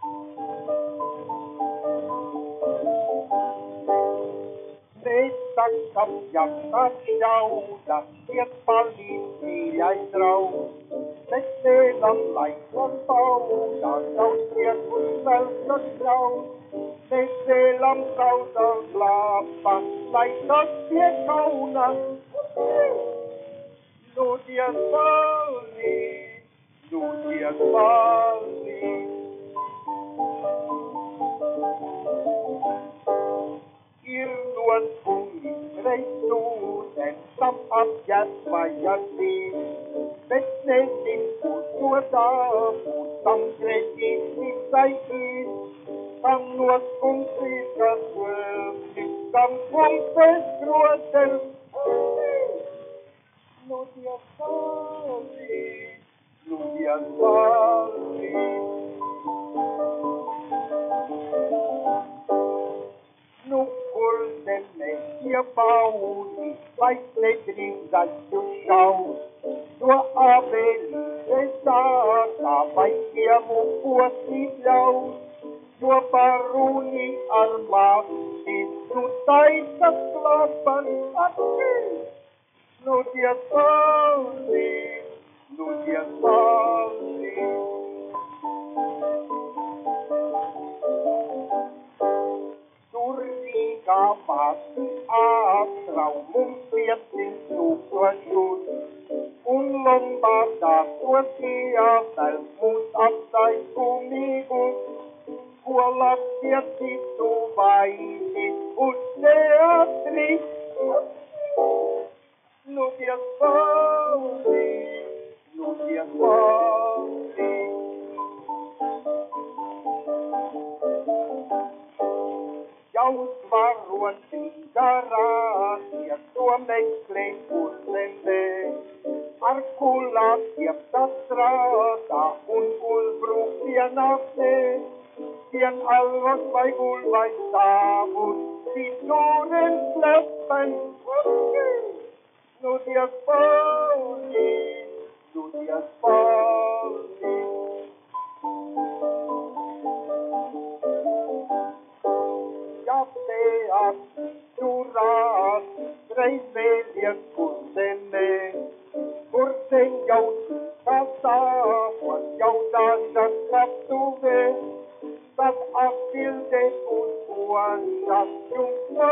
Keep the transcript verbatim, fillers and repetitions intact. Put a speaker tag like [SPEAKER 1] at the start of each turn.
[SPEAKER 1] Meistä ja katsauda, tiepalliin jäi trau. Mettelan laikon pauda, sautia kun vältät trau. Mettelan kautta laappa, laittaa tie kaunas. Ludias palli, ludias palli. Irnuan kunin reissuuden, samap jätmäjäsi. Vetnesin kultua puutam kreditin saikin. Kannuas kun siitä syömmin, kampumpes ruotel. Ludias palli, ludias palli. Nukkultemme ja pauni, vaikne tringattu shau. Tuo aveli se saata, vaikkia mukkua silau. Tuo paruni almaatti, sun taita klapan atti. Ludias palli, ludias palli. Turniga vasti atrau, mun piettin suhtua sun. Un lombata tuotia, väl muut attais kumius. Kuolla tietti tuvaisi, useatri. Ludias palli, ludias palli. Jausvaruan sinkarat ja suomeklein kursende. Arkulla kieptä strata, un kulbruksia nafte. Tien allos vai kulvais saavut, situuden läppän. Ludias palli, ludias palli. Ja teat surat, reis veljet kursenne. Kursen joutu kasaavuan, joutansa kaptuve. Dat afvilde voetboan, dat jong